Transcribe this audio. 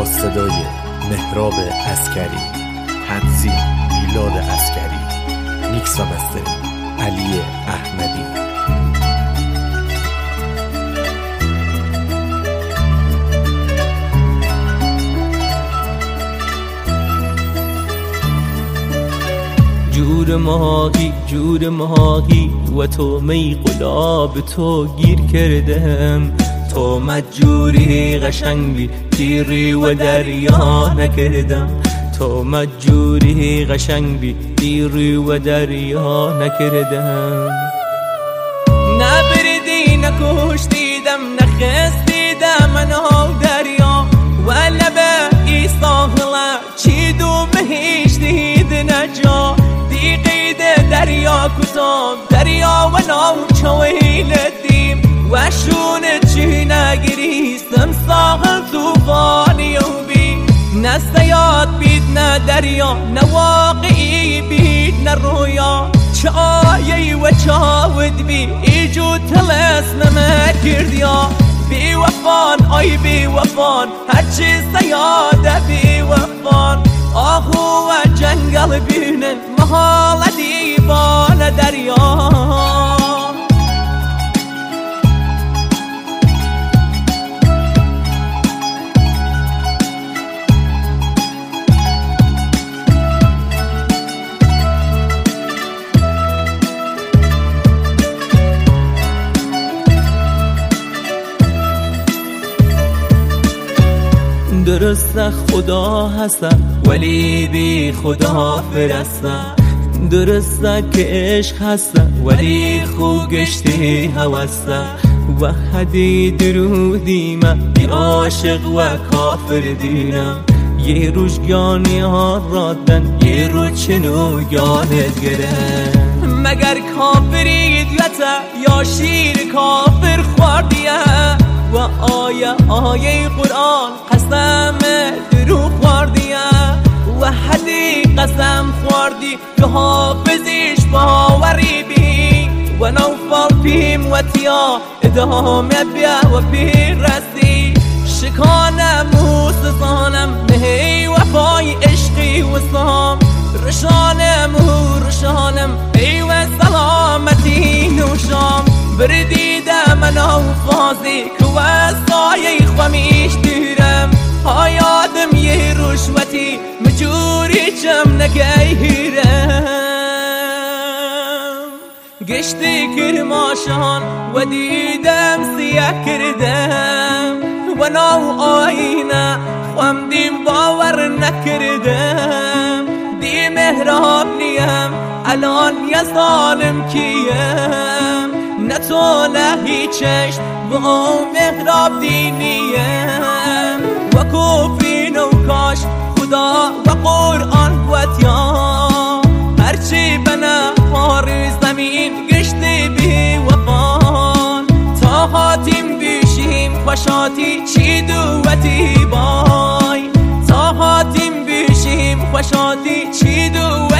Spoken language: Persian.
با صدای مهراب عسکری، تنظیم میلاد عسکری، میکس و مسترینگ علی احمدی. جور ماهی و تو می قلاب تو گیر کردم. تو مجوری قشنگی تیری و دریا نکردم. تو مجوری قشنگی تیری و دریا نکردم. نبردی نکشتیدم نخستیدم منو دریا و لبه ساحله چی دو مهیش دید نجا. قید دریا کتاب دریا و ناو چویل دیم و شونه چی نگریستم ساحل توفانی و بی نستیاد بید نه دریا نه واقعی بید نه رویا. چه آیی و چاود بی ایجو تلسم مکردیا. بی وفان آی بی وفان هرچی سیاده بی وفان. آهو و جنگل بینن محال دیوان دریا. درسته خدا هستم ولی بی خدا فرستم. درسته که عشق هستم ولی خو گشتی هوستم. و حدی درودی من بی عاشق و کافر دینم. یه روش گانیان رادن یه رو چنو گانت گرم. مگر کافرید یا شیر کافر خوردیه و آیه قرآن قسم درو خوردیه و حدی قسم خوردی که حافظیش باوری بی و نوفال پیم و تیا ادامه بیا و پیر رسی. شکانم و سسانم نهی و پای عشقی و سام. رشانم و رشانم ای و سلامتی نوشام. بردیدم منو فازی که وستای خمیش دیرم. آیادم یه رشوتی مجوری چم نگیرم. گشتی کرماشان و دیدم سیاه کردم و نو آینه خواندیم باور نکردم. دی مهراب نیم الان یه ظالم کیم. نه تو نه هیچش و مهراب دینیم و کفرین و کاش خدا و قرآن قوتیا. هرچی بنا پار زمین گشتی بی وفان. تا حاتیم بیشیم خوشاتی چی دوتی بای. تا حاتیم بیشیم خوشاتی چی دوتی